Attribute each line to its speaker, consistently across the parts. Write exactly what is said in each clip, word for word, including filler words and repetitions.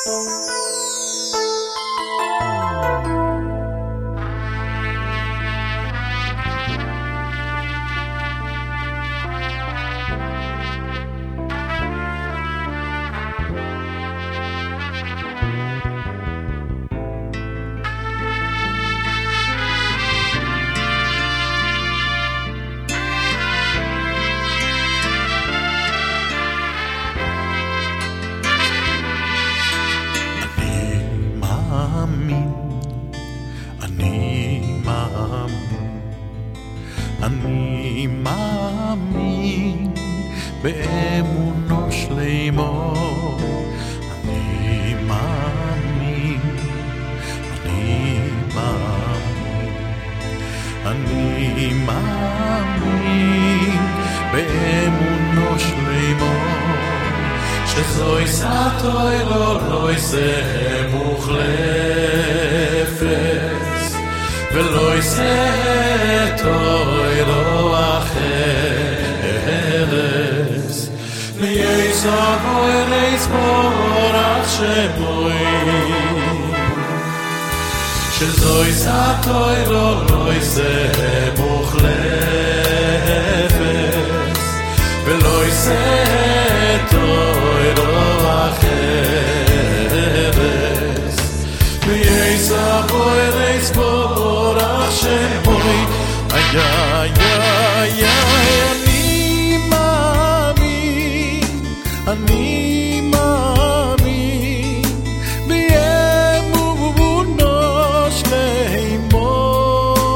Speaker 1: אני מאמין באמונו שלמה. אני מאמין, אני מאמין, אני מאמין באמונו שלמה, שזוהי סתוירו לא יסה מוחלפת ולא יסה תוירו אחרת, ויסע בוירס בורח שמוי, שזוהי סתוירו לא יסה מוחלפת ולא יסה תוירו אחרת, ויסע בוירס בורח שמוי. איי איי איי אני מאמין, אני מאמין באמונו שלמה,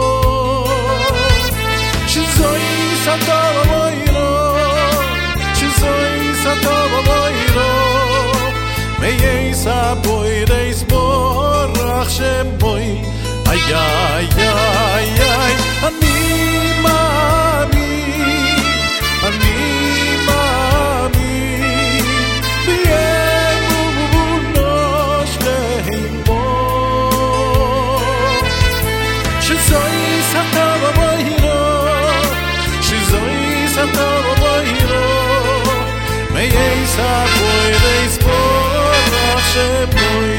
Speaker 1: שזוהי סתו בוירו, שזוהי סתו בוירו, מייסע בוירס בורח שמוי. איי איי איי איי אני מאמין, אני מאמין באמונו שלמה, שזוהי סתו בוירו, שזוהי סתו בוירו, מייסע בוירס בורח שמוי.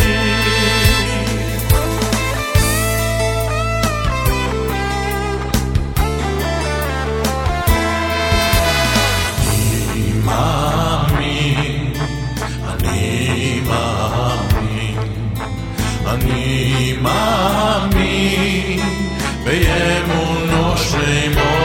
Speaker 1: אני מאמין באמונו שלמה,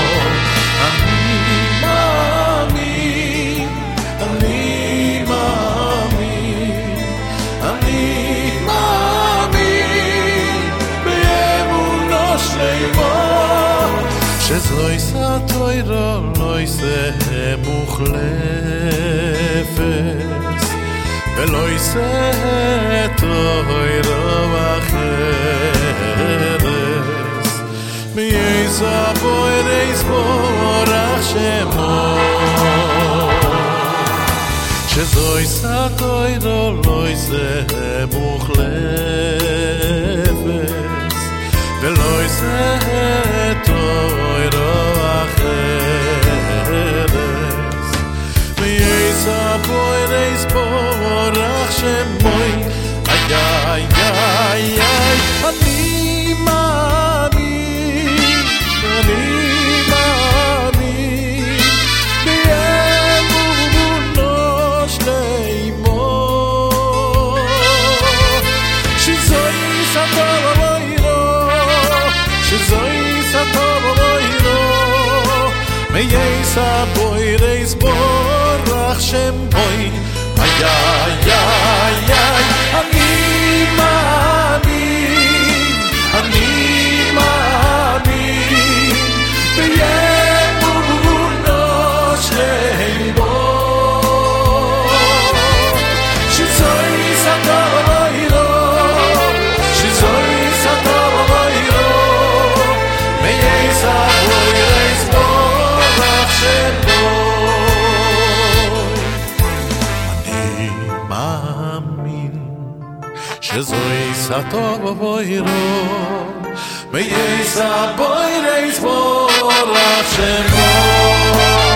Speaker 1: אני מאמין, אני מאמין, אני מאמין באמונו שלמה, שזוהי סתוירו לא יסה מוחלפת ולא יסה תוירו אחרת, מייסע בוירס בורח שמו, שזוהי סתוירו לא יסה מוחלפת ולא יסה תוירו אחרת, מייסע בוירס בורח שמוי. איי איי איי איי אני מאמין, אני מאמין באמונו שלמה, שזוהי סתו בוירו, שזוהי סתו בוירו, מייסע בוירס בורח שמוי. איי איי איי איי אני מאמין, אני מאמין באמונו שלמה, שזוהי סתו בוירו, שזוהי סתו בוירו, מייסע בוירס בורח שמוי. שזוהי סתו בוירו, מייסע בוירס בורח שמוי.